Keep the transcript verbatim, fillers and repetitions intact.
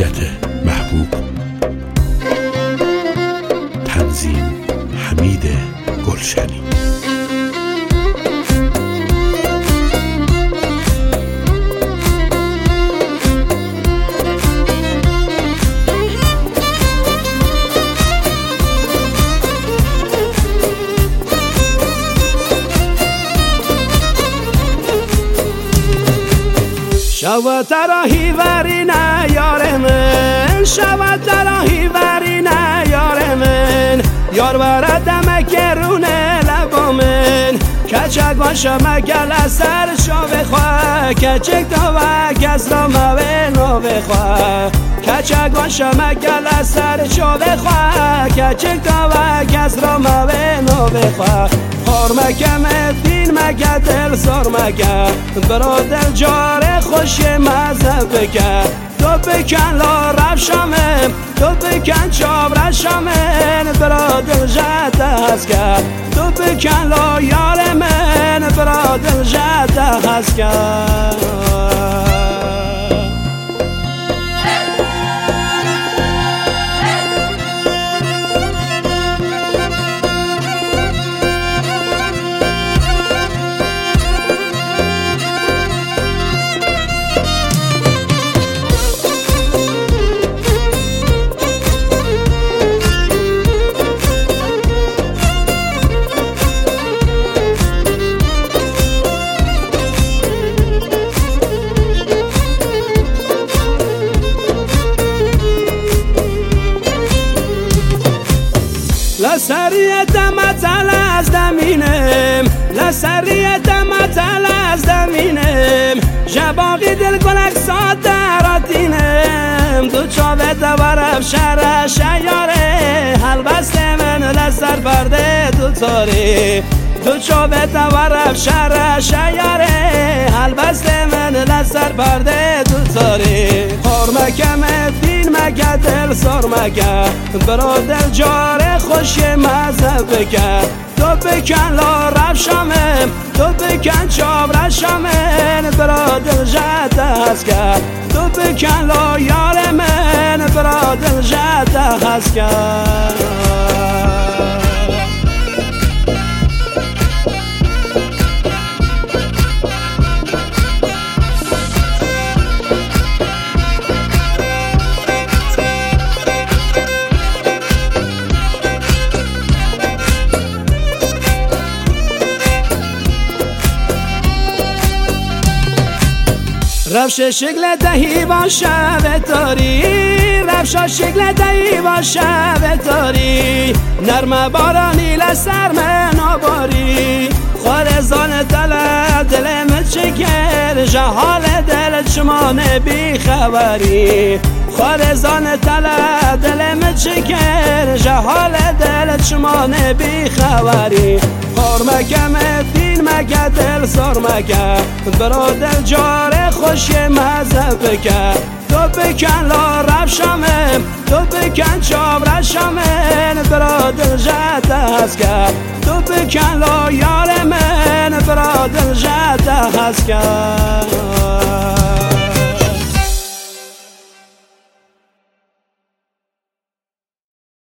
حجت محبوب. تنظیم حمید گلشنی. شو تراهی ورینه یار من، شو تراهی ورینه یار من، یار وردم کرونه لبا من، کچک باشم گل سر شو بخواه، کچک تو و کس را موه نو بخواه، کچک باشم گل سر شو بخواه، کچک تو و کس را موه نو بخواه. خور مکم دین مگه دل سر مگه، برا دل جاره خوش مزه بگه، تو بکن لا رفشامم، تو بکن چاب رشامن، برا دل جده هست کرد، تو بکن لا یار من، برا دل جده هست کرد. لسریت مطل از دمینم، لسریت مطل از دمینم، جباقی دل گلک ساد دراتینم، دو چاوه دورم شهر شیاره، حل بست من لسر برده دو تاره، دو چاوه دورم شهر شیاره، حل بست من لسر برده دو تاره. خور مکم دین مگه دل سر مگه، برا دل جاره خوش مزه بگه، تو بکن لا رفشامم، تو بکن چاب رشامن، برا دل جده هست کرد، تو بکن لا یار من، برا دل جده هست کرد. رفش شکل دهی با شب تاری، رفش شکل دهی با شب تاری، نرم بارانی لسر من آباری، خارزان دل دلم چکر، جهال دل چمان بی خبری، خارزان دل دلم چکر، جهال دل چمان بی خبری. خور مکم دین مگه دل سر مگه، برا دل جاره خوش مزه بگه، تو بکن لا رفشامم، تو بکن چاب رشامن، برا دل جده هست کرد، تو بکن لا یار من، برا دل جده هست کرد.